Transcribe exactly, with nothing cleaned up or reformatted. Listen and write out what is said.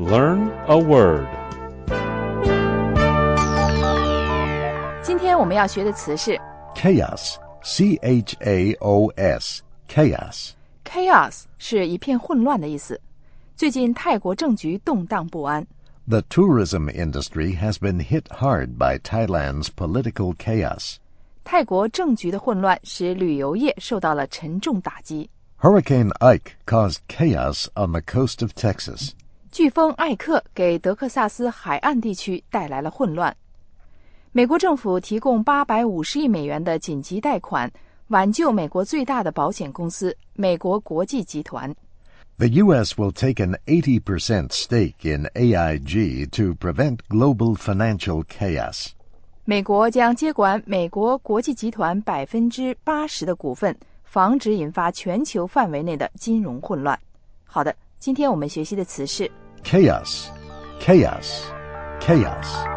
Learn a word. 今天我们要学的词是 Chaos, C H A O S, chaos. Chaos 是一片混乱的意思。最近泰国政局动荡不安。 The tourism industry has been hit hard by Thailand's political chaos. 泰国政局的混乱使旅游业受到了沉重打击。 Hurricane Ike caused chaos on the coast of Texas. 飓风艾克给德克萨斯海岸地区带来了混乱。美国政府提供八百五十亿美元的紧急贷款，挽救美国最大的保险公司美国国际集团。 The U S will take an eighty percent stake in A I G to prevent global financial chaos. 美国将接管美国国际集团百分之八十的股份，防止引发全球范围内的金融混乱。好的，今天我们学习的词是 Chaos, chaos, chaos.